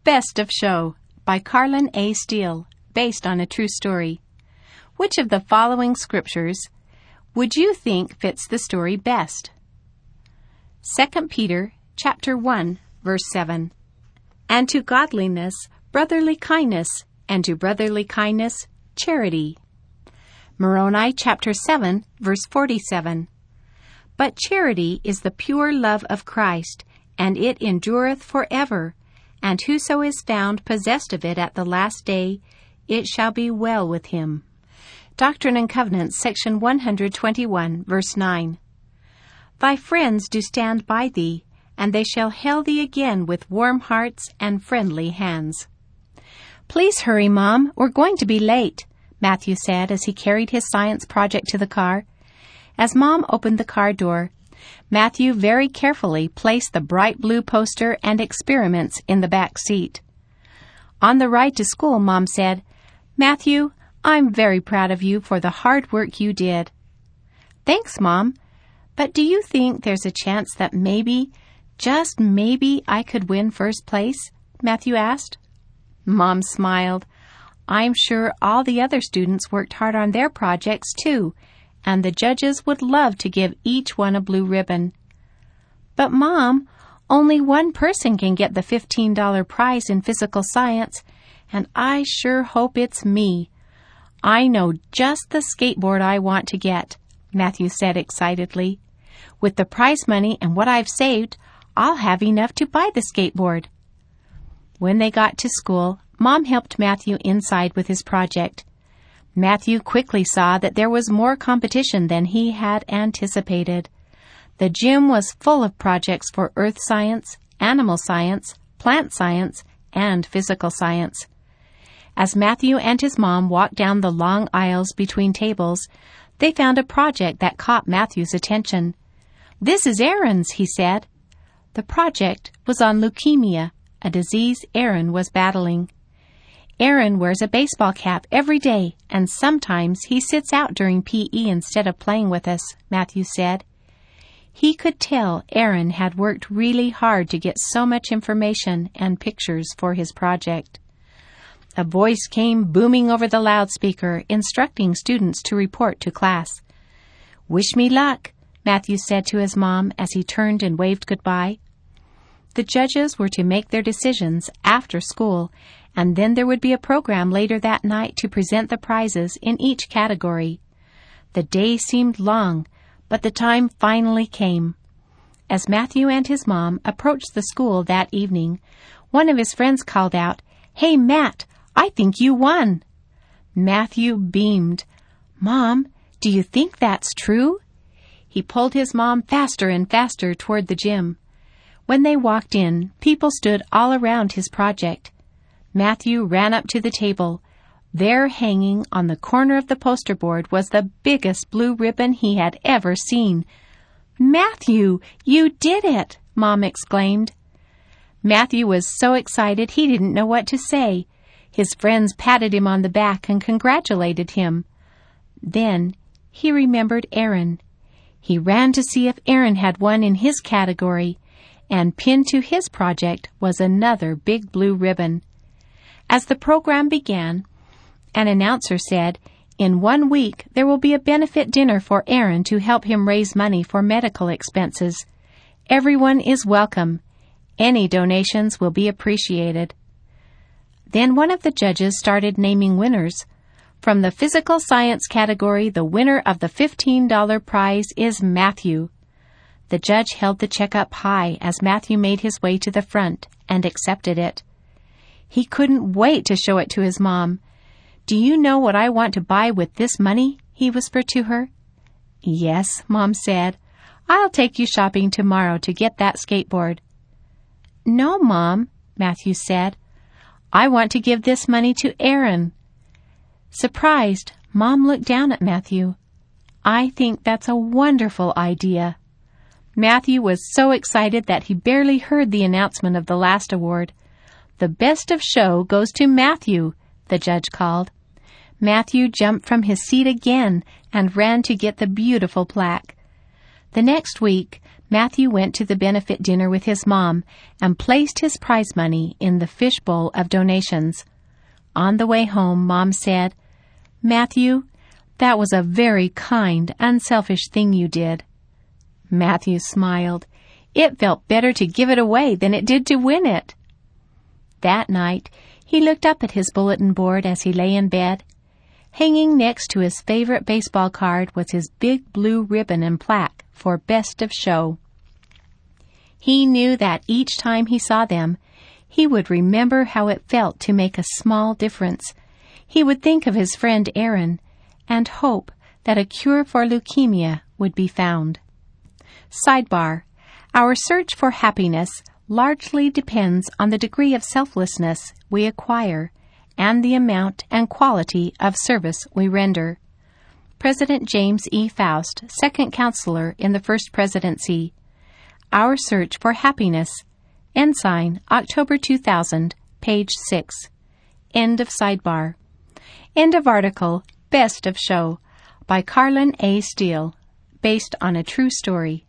Best of Show by Carlin A. Steele, based on a true story. Which of the following scriptures would you think fits the story best? 2 Peter chapter 1, verse 7. And to godliness, brotherly kindness, and to brotherly kindness, charity. Moroni chapter 7, verse 47. But charity is the pure love of Christ, and it endureth forever. And whoso is found possessed of it at the last day, it shall be well with him. Doctrine and Covenants, section 121, verse 9. Thy friends do stand by thee, and they shall hail thee again with warm hearts and friendly hands. Please hurry, Mom. We're going to be late, Matthew said as he carried his science project to the car. As Mom opened the car door, Matthew very carefully placed the bright blue poster and experiments in the back seat. On the ride to school, Mom said, "Matthew, I'm very proud of you for the hard work you did." "Thanks, Mom. But do you think there's a chance that maybe, just maybe, I could win first place?" Matthew asked. Mom smiled. "I'm sure all the other students worked hard on their projects, too, and the judges would love to give each one a blue ribbon." "But, Mom, only one person can get the $15 prize in physical science, and I sure hope it's me. I know just the skateboard I want to get," Matthew said excitedly. "With the prize money and what I've saved, I'll have enough to buy the skateboard." When they got to school, Mom helped Matthew inside with his project. Matthew quickly saw that there was more competition than he had anticipated. The gym was full of projects for earth science, animal science, plant science, and physical science. As Matthew and his mom walked down the long aisles between tables, they found a project that caught Matthew's attention. "This is Aaron's," he said. The project was on leukemia, a disease Aaron was battling. "Aaron wears a baseball cap every day, and sometimes he sits out during PE instead of playing with us," Matthew said. He could tell Aaron had worked really hard to get so much information and pictures for his project. A voice came booming over the loudspeaker, instructing students to report to class. "Wish me luck," Matthew said to his mom as he turned and waved goodbye. The judges were to make their decisions after school, and then there would be a program later that night to present the prizes in each category. The day seemed long, but the time finally came. As Matthew and his mom approached the school that evening, one of his friends called out, "Hey, Matt, I think you won." Matthew beamed. "Mom, do you think that's true?" He pulled his mom faster and faster toward the gym. When they walked in, people stood all around his project. Matthew ran up to the table. There, hanging on the corner of the poster board, was the biggest blue ribbon he had ever seen. "Matthew, you did it!" Mom exclaimed. Matthew was so excited he didn't know what to say. His friends patted him on the back and congratulated him. Then he remembered Aaron. He ran to see if Aaron had won in his category, and pinned to his project was another big blue ribbon. As the program began, an announcer said, "In 1 week, there will be a benefit dinner for Aaron to help him raise money for medical expenses. Everyone is welcome. Any donations will be appreciated." Then one of the judges started naming winners. From the physical science category, the winner of the $15 prize is Matthew. The judge held the check up high as Matthew made his way to the front and accepted it. He couldn't wait to show it to his mom. "Do you know what I want to buy with this money?" he whispered to her. "Yes," Mom said. "I'll take you shopping tomorrow to get that skateboard." "No, Mom," Matthew said. "I want to give this money to Aaron." Surprised, Mom looked down at Matthew. "I think that's a wonderful idea." Matthew was so excited that he barely heard the announcement of the last award. "The best of show goes to Matthew," the judge called. Matthew jumped from his seat again and ran to get the beautiful plaque. The next week, Matthew went to the benefit dinner with his mom and placed his prize money in the fishbowl of donations. On the way home, Mom said, "Matthew, that was a very kind, unselfish thing you did." Matthew smiled. It felt better to give it away than it did to win it. That night, he looked up at his bulletin board as he lay in bed. Hanging next to his favorite baseball card was his big blue ribbon and plaque for Best of Show. He knew that each time he saw them, he would remember how it felt to make a small difference. He would think of his friend Aaron and hope that a cure for leukemia would be found. Sidebar: Our search for happiness largely depends on the degree of selflessness we acquire and the amount and quality of service we render. President James E. Faust, second counselor in the First Presidency. Our Search for Happiness. Ensign, October 2000, page 6. End of sidebar. End of article, Best of Show, by Carlin A. Steele, based on a true story.